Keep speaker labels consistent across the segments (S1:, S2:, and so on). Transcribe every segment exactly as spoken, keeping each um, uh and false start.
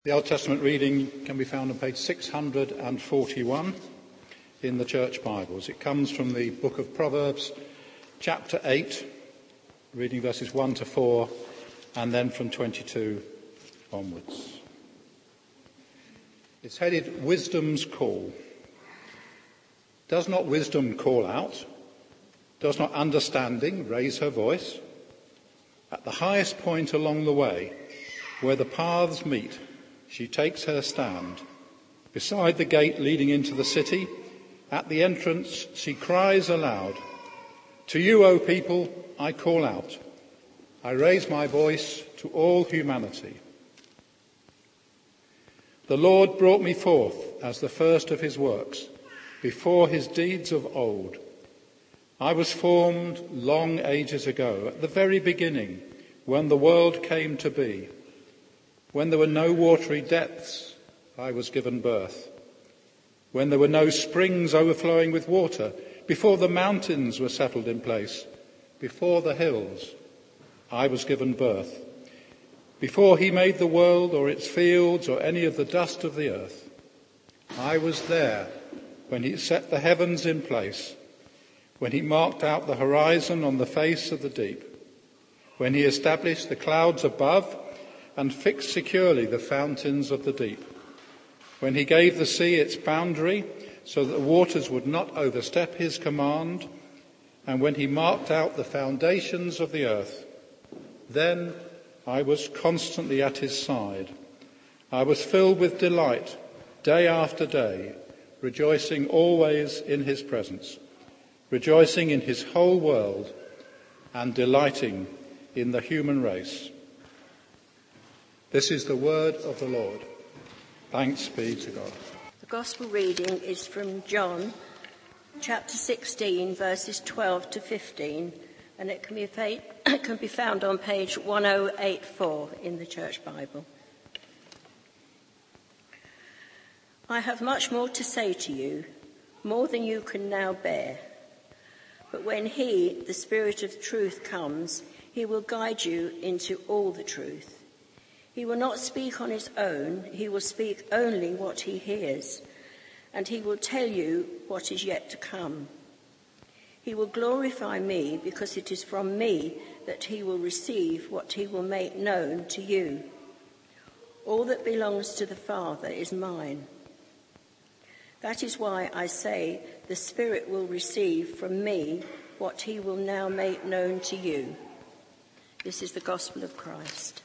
S1: The Old Testament reading can be found on page six hundred forty-one in the Church Bibles. It comes from the book of Proverbs, chapter eight, reading verses one to four, and then from twenty-two onwards. It's headed Wisdom's Call. Does not wisdom call out? Does not understanding raise her voice? At the highest point along the way, where the paths meet, she takes her stand. Beside the gate leading into the city, at the entrance, she cries aloud, "To you, O people, I call out. I raise my voice to all humanity. The Lord brought me forth as the first of his works, before his deeds of old. I was formed long ages ago, at the very beginning, when the world came to be. When there were no watery depths, I was given birth. When there were no springs overflowing with water, before the mountains were settled in place, before the hills, I was given birth. Before he made the world or its fields or any of the dust of the earth, I was there when he set the heavens in place, when he marked out the horizon on the face of the deep, when he established the clouds above and fixed securely the fountains of the deep, when he gave the sea its boundary so that the waters would not overstep his command, and when he marked out the foundations of the earth. Then I was constantly at his side. I was filled with delight day after day, rejoicing always in his presence, rejoicing in his whole world and delighting in the human race." This is the word of the Lord. Thanks be to God.
S2: The Gospel reading is from John, chapter sixteen, verses twelve to fifteen, and it can be, fa- can be found on page one oh eight four in the Church Bible. I have much more to say to you, more than you can now bear. But when he, the Spirit of truth, comes, he will guide you into all the truth. He will not speak on his own, he will speak only what he hears, and he will tell you what is yet to come. He will glorify me, because it is from me that he will receive what he will make known to you. All that belongs to the Father is mine. That is why I say the Spirit will receive from me what he will now make known to you. This is the gospel of Christ.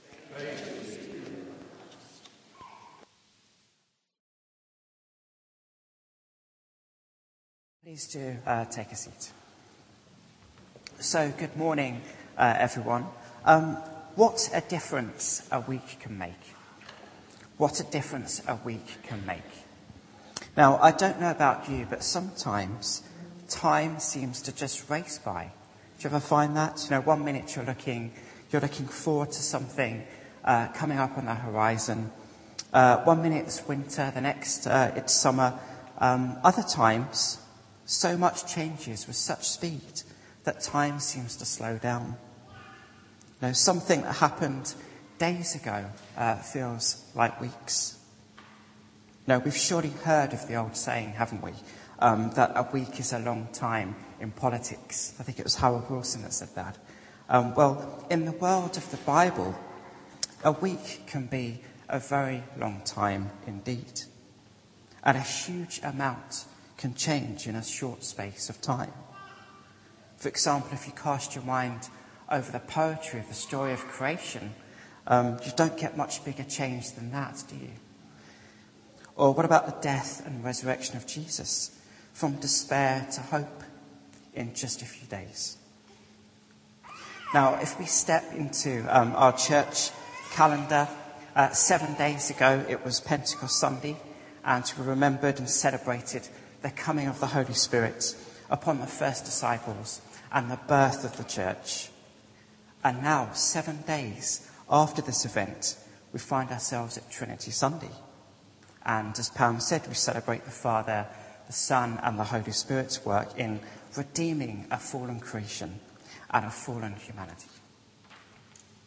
S3: Please do uh, take a seat. So, good morning, uh, everyone. Um, what a difference a week can make. What a difference a week can make. Now, I don't know about you, but sometimes time seems to just race by. Do you ever find that? You know, one minute you're looking, you're looking forward to something uh, coming up on the horizon. Uh, one minute it's winter, the next uh, it's summer. Um, other times, so much changes with such speed that time seems to slow down. You know, something that happened days ago uh, feels like weeks. No, we've surely heard of the old saying, haven't we, um, that a week is a long time in politics. I think it was Howard Wilson that said that. Um, well, in the world of the Bible, a week can be a very long time indeed. And a huge amount can change in a short space of time. For example, if you cast your mind over the poetry of the story of creation, um, you don't get much bigger change than that, do you? Or what about the death and resurrection of Jesus? From despair to hope in just a few days. Now, if we step into um, our church calendar, uh, seven days ago it was Pentecost Sunday, and we remembered and celebrated the coming of the Holy Spirit upon the first disciples and the birth of the church. And now, seven days after this event, we find ourselves at Trinity Sunday. And as Pam said, we celebrate the Father, the Son, and the Holy Spirit's work in redeeming a fallen creation and a fallen humanity.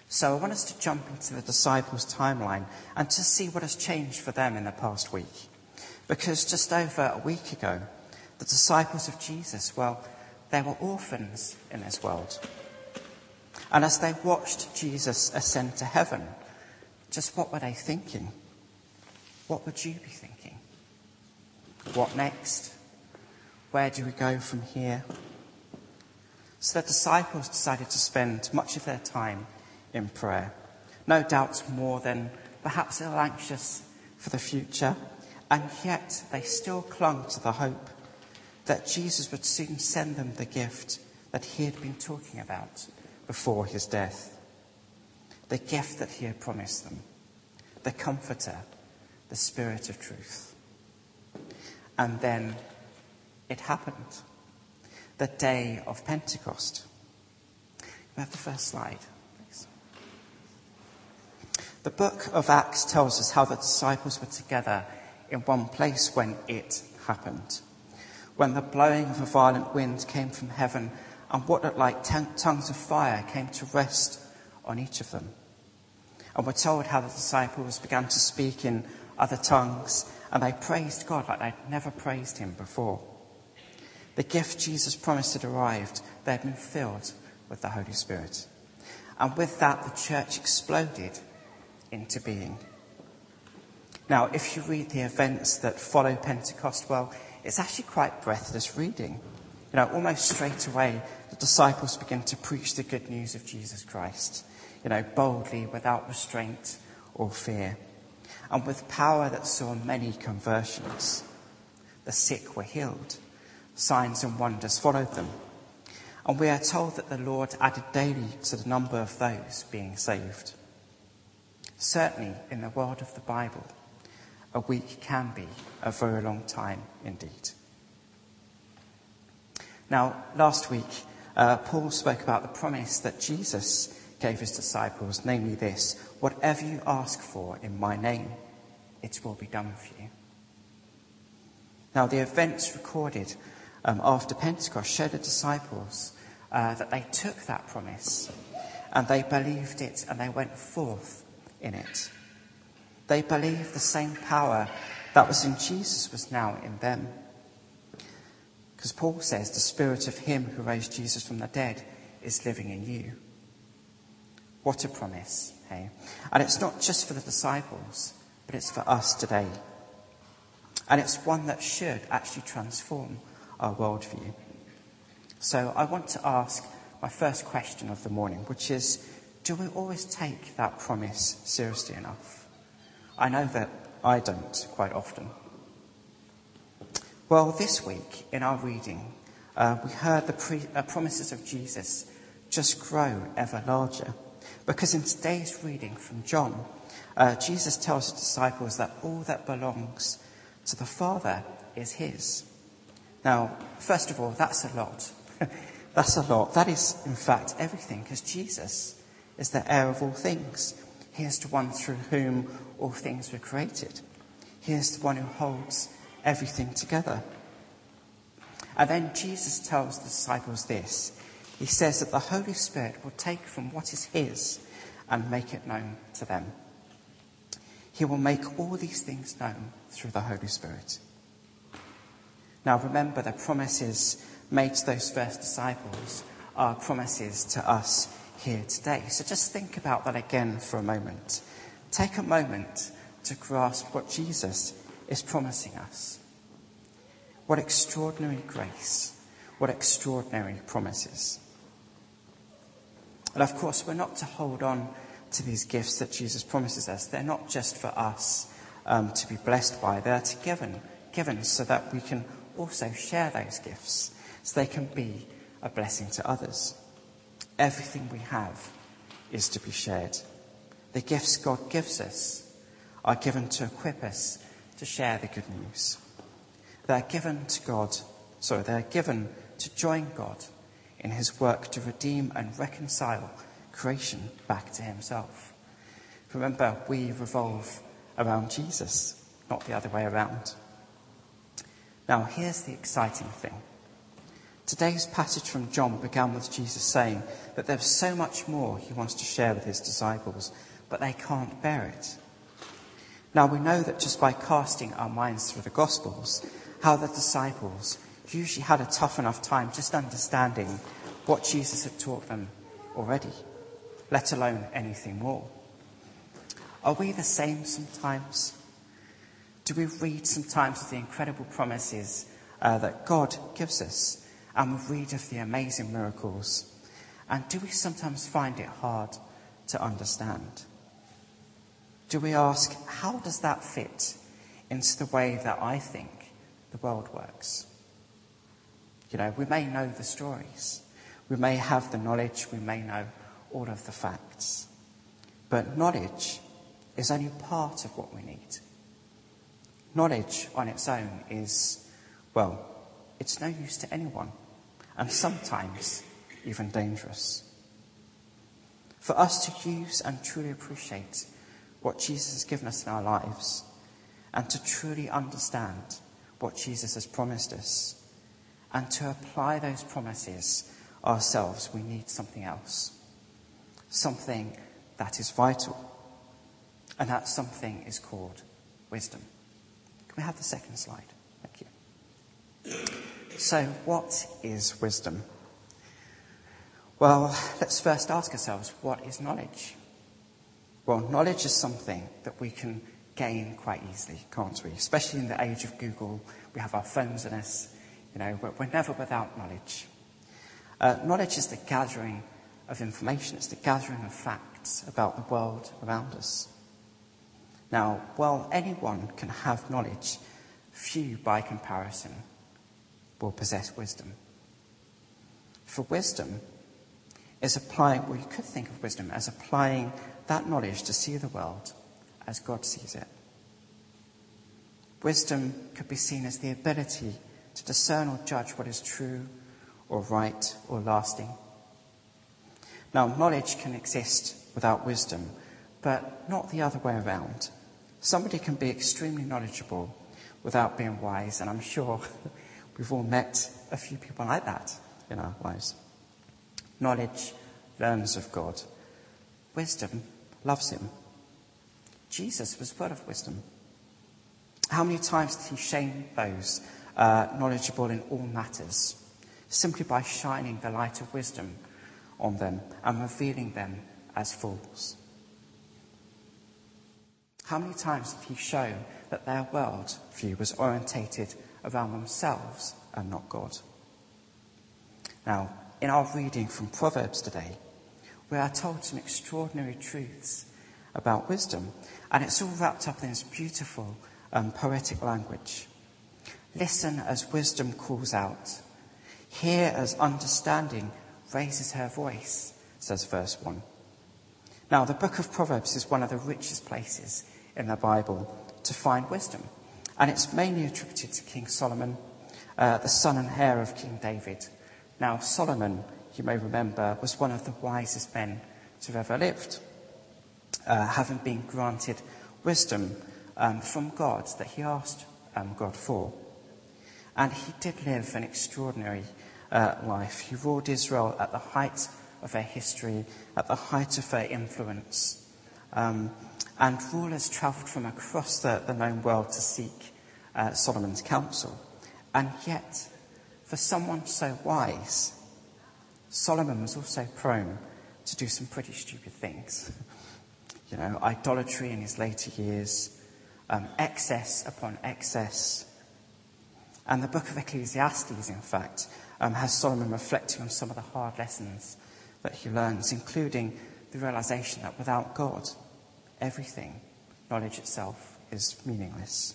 S3: So I want us to jump into the disciples' timeline and to see what has changed for them in the past week. Because just over a week ago, the disciples of Jesus, well, they were orphans in this world. And as they watched Jesus ascend to heaven, just what were they thinking? What would you be thinking? What next? Where do we go from here? So the disciples decided to spend much of their time in prayer. No doubt more than perhaps a little anxious for the future. And yet they still clung to the hope that Jesus would soon send them the gift that he had been talking about before his death. The gift that he had promised them. The Comforter, the Spirit of truth. And then it happened. The day of Pentecost. We have the first slide, please. The book of Acts tells us how the disciples were together in one place when it happened. When the blowing of a violent wind came from heaven and what looked like ten- tongues of fire came to rest on each of them. And we're told how the disciples began to speak in other tongues and they praised God like they'd never praised him before. The gift Jesus promised had arrived. They had been filled with the Holy Spirit. And with that, the church exploded into being. Now, if you read the events that follow Pentecost, well, it's actually quite breathless reading. You know, almost straight away, the disciples begin to preach the good news of Jesus Christ, you know, boldly, without restraint or fear, and with power that saw many conversions. The sick were healed. Signs and wonders followed them. And we are told that the Lord added daily to the number of those being saved. Certainly, in the world of the Bible, a week can be a very long time indeed. Now, last week, uh, Paul spoke about the promise that Jesus gave his disciples, namely this: whatever you ask for in my name, it will be done for you. Now, the events recorded um, after Pentecost showed the disciples uh, that they took that promise and they believed it and they went forth in it. They believed the same power that was in Jesus was now in them. Because Paul says the spirit of him who raised Jesus from the dead is living in you. What a promise, hey? And it's not just for the disciples, but it's for us today. And it's one that should actually transform our worldview. So I want to ask my first question of the morning, which is, do we always take that promise seriously enough? I know that I don't quite often. Well, this week in our reading, uh, we heard the pre- uh, promises of Jesus just grow ever larger. Because in today's reading from John, uh, Jesus tells his disciples that all that belongs to the Father is his. Now, first of all, that's a lot. That's a lot. That is, in fact, everything, because Jesus is the heir of all things. He is the one through whom all things were created. He is the one who holds everything together. And then Jesus tells the disciples this. He says that the Holy Spirit will take from what is his and make it known to them. He will make all these things known through the Holy Spirit. Now remember, the promises made to those first disciples are promises to us here today. So just think about that again for a moment. Take a moment to grasp what Jesus is promising us. What extraordinary grace, what extraordinary promises. And of course, we're not to hold on to these gifts that Jesus promises us. They're not just for us um, to be blessed by. They're to given, given so that we can also share those gifts, so they can be a blessing to others. Everything we have is to be shared. The gifts God gives us are given to equip us to share the good news. They're given to God, sorry, they're given to join God in his work to redeem and reconcile creation back to himself. Remember, we revolve around Jesus, not the other way around. Now, here's the exciting thing. Today's passage from John began with Jesus saying that there's so much more he wants to share with his disciples, but they can't bear it. Now we know that just by casting our minds through the Gospels, how the disciples usually had a tough enough time just understanding what Jesus had taught them already, let alone anything more. Are we the same sometimes? Do we read sometimes of the incredible promises uh, that God gives us, and we read of the amazing miracles, and do we sometimes find it hard to understand? Do we ask, how does that fit into the way that I think the world works? You know, we may know the stories, we may have the knowledge, we may know all of the facts, but knowledge is only part of what we need. Knowledge on its own is, well, it's no use to anyone, and sometimes even dangerous. For us to use and truly appreciate what Jesus has given us in our lives, and to truly understand what Jesus has promised us, and to apply those promises ourselves, we need something else. Something that is vital. And that something is called wisdom. Can we have the second slide? Thank you. So, what is wisdom? Well, let's first ask ourselves, what is knowledge? Well, knowledge is something that we can gain quite easily, can't we? Especially in the age of Google, we have our phones in us. You know, we're, we're never without knowledge. Uh, knowledge is the gathering of information. It's the gathering of facts about the world around us. Now, while anyone can have knowledge, few by comparison will possess wisdom. For wisdom is applying, well, you could think of wisdom as applying that knowledge to see the world as God sees it. Wisdom could be seen as the ability to discern or judge what is true or right or lasting. Now, knowledge can exist without wisdom, but not the other way around. Somebody can be extremely knowledgeable without being wise, and I'm sure we've all met a few people like that in our lives. Knowledge learns of God. Wisdom loves him. Jesus was full of wisdom. How many times did he shame those uh, knowledgeable in all matters, simply by shining the light of wisdom on them and revealing them as fools? How many times did he show that their world view was orientated around themselves and not God? Now, in our reading from Proverbs today, we are told some extraordinary truths about wisdom, and it's all wrapped up in this beautiful um, poetic language. Listen as wisdom calls out. Hear as understanding raises her voice, says verse one. Now, the book of Proverbs is one of the richest places in the Bible to find wisdom, and it's mainly attributed to King Solomon, uh, the son and heir of King David. Now, Solomon, you may remember, was one of the wisest men to have ever lived, uh, having been granted wisdom um, from God that he asked um, God for. And he did live an extraordinary uh, life. He ruled Israel at the height of their history, at the height of their influence. Um, and rulers travelled from across the, the known world to seek uh, Solomon's counsel. And yet, for someone so wise, Solomon was also prone to do some pretty stupid things. You know, idolatry in his later years, um, excess upon excess. And the book of Ecclesiastes, in fact, um, has Solomon reflecting on some of the hard lessons that he learns, including the realization that without God, everything, knowledge itself, is meaningless.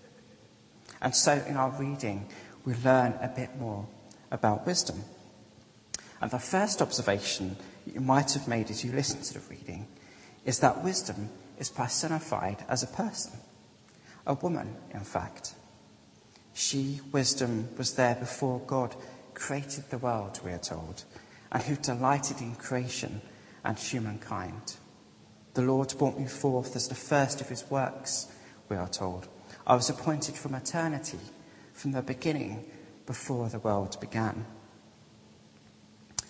S3: And so in our reading, we learn a bit more about wisdom. And the first observation you might have made as you listened to the reading is that wisdom is personified as a person, a woman, in fact. She, wisdom, was there before God created the world, we are told, and who delighted in creation and humankind. The Lord brought me forth as the first of his works, we are told. I was appointed from eternity, from the beginning, before the world began.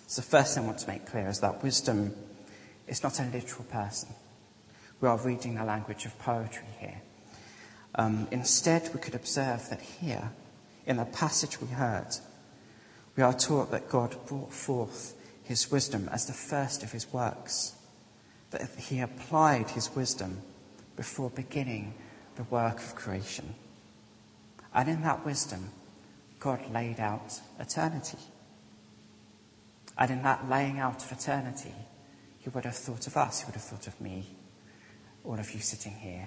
S3: So the first thing I want to make clear is that wisdom is not a literal person. We are reading the language of poetry here. Um, instead, we could observe that here, in the passage we heard, we are taught that God brought forth his wisdom as the first of his works, that he applied his wisdom before beginning the work of creation. And in that wisdom, God laid out eternity. And in that laying out of eternity, he would have thought of us, he would have thought of me, all of you sitting here.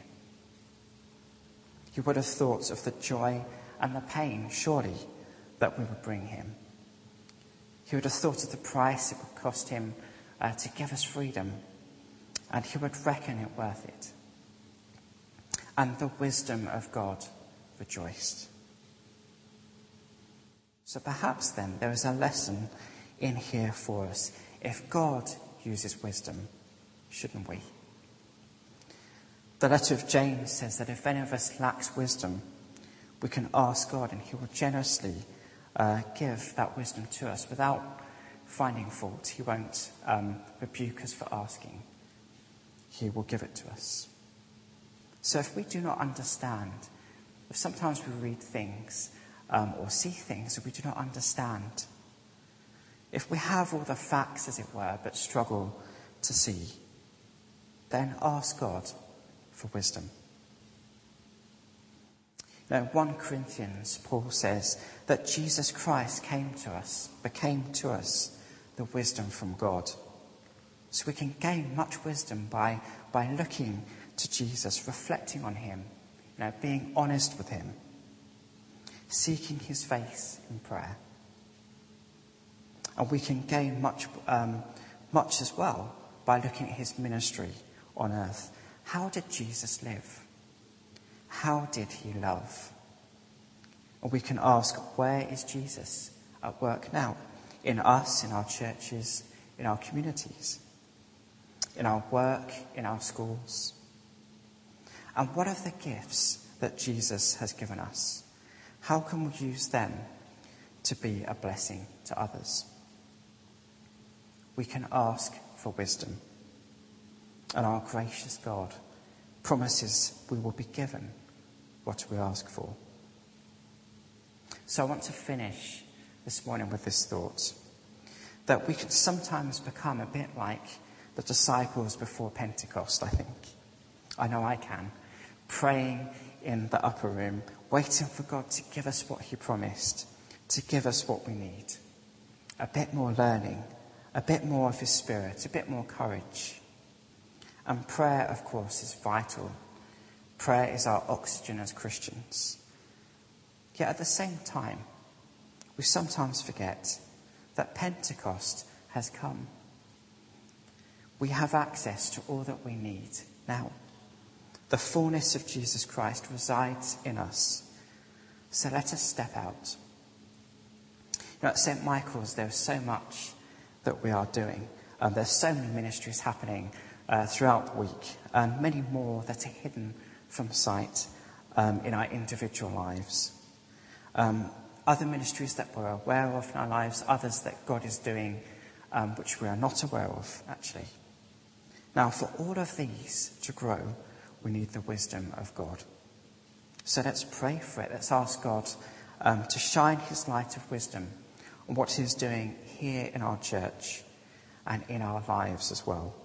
S3: He would have thought of the joy and the pain, surely, that we would bring him. He would have thought of the price it would cost him uh, to give us freedom, and he would reckon it worth it. And the wisdom of God rejoiced. So perhaps then there is a lesson in here for us. If God uses wisdom, shouldn't we? The letter of James says that if any of us lacks wisdom, we can ask God and he will generously uh, give that wisdom to us without finding fault. He won't um, rebuke us for asking. He will give it to us. So if we do not understand, if sometimes we read things um, or see things that we do not understand, if we have all the facts, as it were, but struggle to see, then ask God for wisdom. Now, in First Corinthians, Paul says that Jesus Christ came to us, became to us the wisdom from God. So we can gain much wisdom by, by looking to Jesus, reflecting on him, you know, being honest with him, seeking his face in prayer. And we can gain much, um, much as well by looking at his ministry on earth. How did Jesus live? How did he love? And we can ask, where is Jesus at work now? In us, in our churches, in our communities, in our work, in our schools. And what are the gifts that Jesus has given us? How can we use them to be a blessing to others? We can ask for wisdom. And our gracious God promises we will be given what we ask for. So I want to finish this morning with this thought, that we can sometimes become a bit like the disciples before Pentecost, I think. I know I can. Praying in the upper room, waiting for God to give us what he promised, to give us what we need. A bit more learning, a bit more of his spirit, a bit more courage. And prayer, of course, is vital. Prayer is our oxygen as Christians. Yet at the same time, we sometimes forget that Pentecost has come. We have access to all that we need now. The fullness of Jesus Christ resides in us. So let us step out. You know, at Saint Michael's, there's so much that we are doing. Um, there's so many ministries happening uh, throughout the week, and many more that are hidden from sight um, in our individual lives. Um, other ministries that we're aware of in our lives, others that God is doing, um, which we are not aware of, actually. Now, for all of these to grow, we need the wisdom of God. So let's pray for it. Let's ask God um, to shine his light of wisdom on what he's doing here in our church and in our lives as well.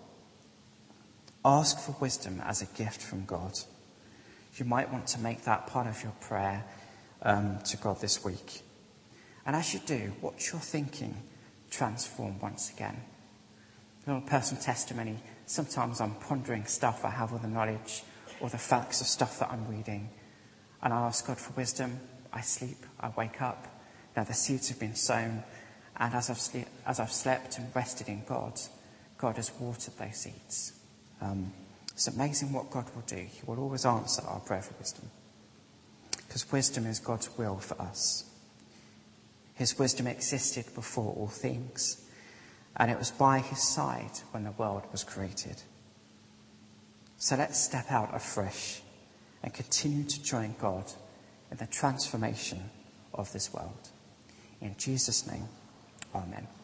S3: Ask for wisdom as a gift from God. You might want to make that part of your prayer um, to God this week. And as you do, watch your thinking transform once again. A little personal testimony. Sometimes I'm pondering stuff, I have all the knowledge or the facts of stuff that I'm reading. And I ask God for wisdom. I sleep, I wake up. Now the seeds have been sown. And as I've, sleep, as I've slept and rested in God, God has watered those seeds. Um, it's amazing what God will do. He will always answer our prayer for wisdom. Because wisdom is God's will for us. His wisdom existed before all things. And it was by his side when the world was created. So let's step out afresh and continue to join God in the transformation of this world. In Jesus' name, amen.